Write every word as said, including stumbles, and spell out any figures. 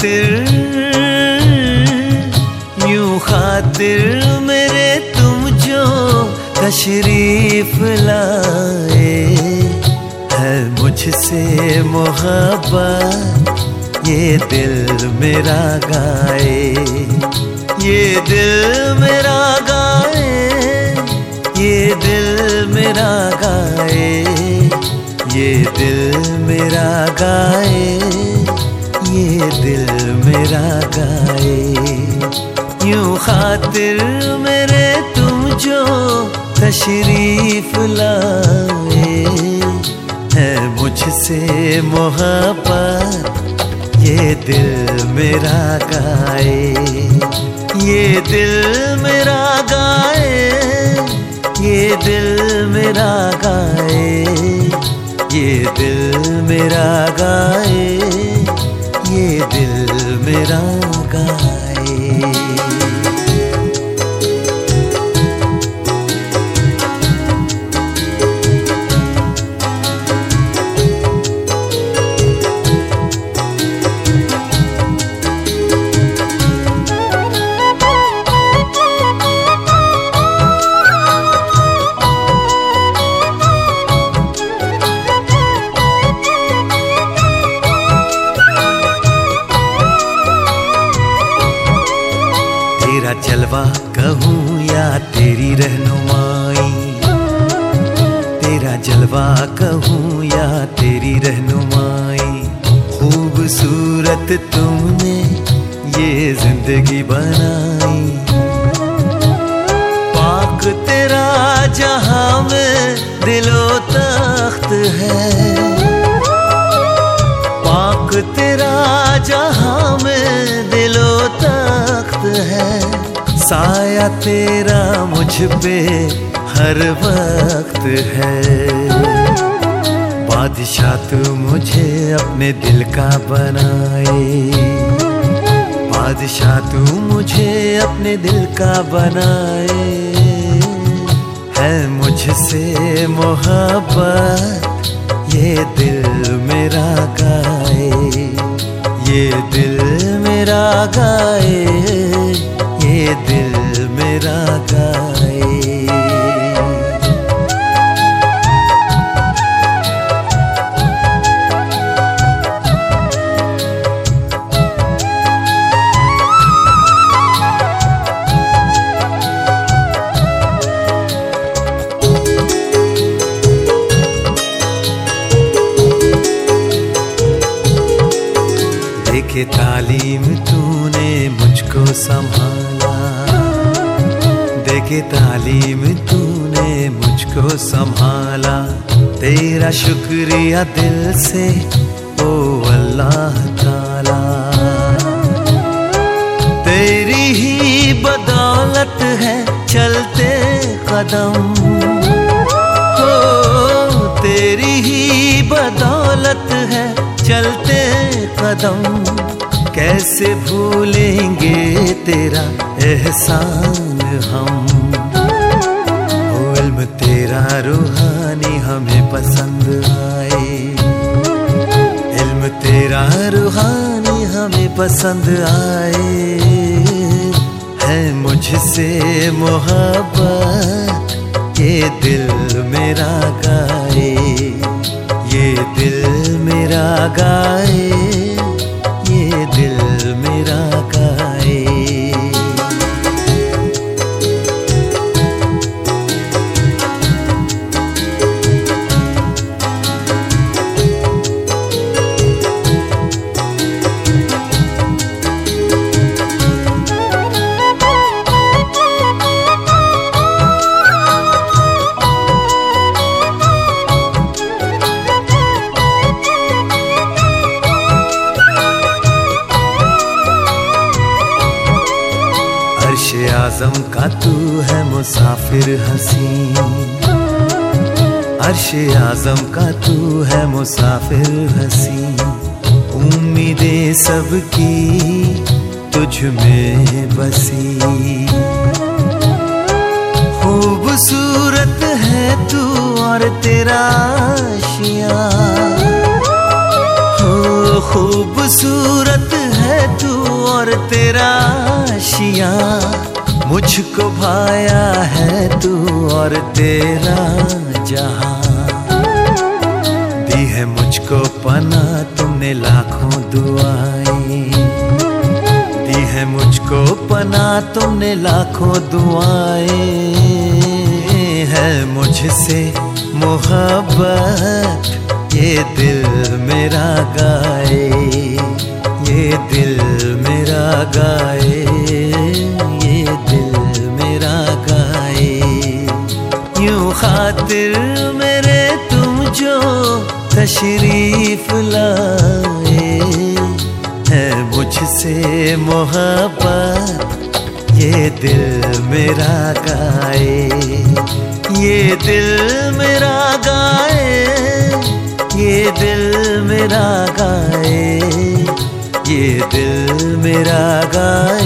खातिर, यूं खातिर मेरे तुम जो तशरीफ लाए, है मुझसे मोहब्बत ये दिल मेरा गाए, ये दिल मेरा गाए, ये दिल मेरा गाए, ये दिल मेरा गाए, ये दिल मेरा गाए। यूं खातिर मेरे तुम जो तशरीफ लाए, है मुझसे मोहब्बत ये दिल मेरा गाए, ये दिल मेरा गाए, ये दिल मेरा गाए, ये दिल मेरा गाए, ये दिल मेरा गाए। तेरा जलवा कहूँ या तेरी रहनुमाई, तेरा जलवा कहूँ या तेरी रहनुमाई, खूबसूरत तुमने ये जिंदगी बनाई। पाक तेरा जहां में दिलो तख्त है, पाक तेरा जहां में दिलो तख्त है, साया तेरा मुझ पे हर वक्त है। बादशाह तू मुझे अपने दिल का बनाए, बादशाह तू मुझे अपने दिल का बनाए, है मुझसे मोहब्बत ये दिल मेरा गाए, ये दिल मेरा गाए, ये दिल मेरा गाए। देखे तालीम तूने मुझको संभाला, देखे तालीम तूने मुझको संभाला, तेरा शुक्रिया दिल से ओ अल्लाह ताला। तेरी ही बदौलत है चलते कदम, हो तेरी ही बदौलत है चलते कदम, कैसे भूलेंगे तेरा एहसान हम। ओ इल्म तेरा रूहानी हमें पसंद आए, इल्म तेरा रूहानी हमें पसंद आए, है मुझसे मोहब्बत ये दिल मेरा गाए, ये दिल मेरा गाए, ये दिल मेरा गाए। अर्श आज़म का तू है मुसाफिर हसीन, अर्श आज़म का तू है मुसाफिर हसीन, उम्मीदें सबकी तुझ में बसी। खूबसूरत है तू और तेरा आशियाँ, हो खूबसूरत है तू और तेरा आशिया, मुझको भाया है तू और तेरा जहां। दी है मुझको पना तुमने लाखों दुआएं, दी है मुझको पना तुमने लाखों दुआएं। है मुझसे मोहब्बत ये दिल मेरा गाए, ये दिल मेरा गाए, ये दिल मेरा गाए। यूं खातिर मेरे तुम जो तशरीफ लाए, है मुझसे मोहब्बत ये दिल मेरा गाए, ये दिल मेरा गाए, ये दिल मेरा गाए, ये दिल मेरा गाए।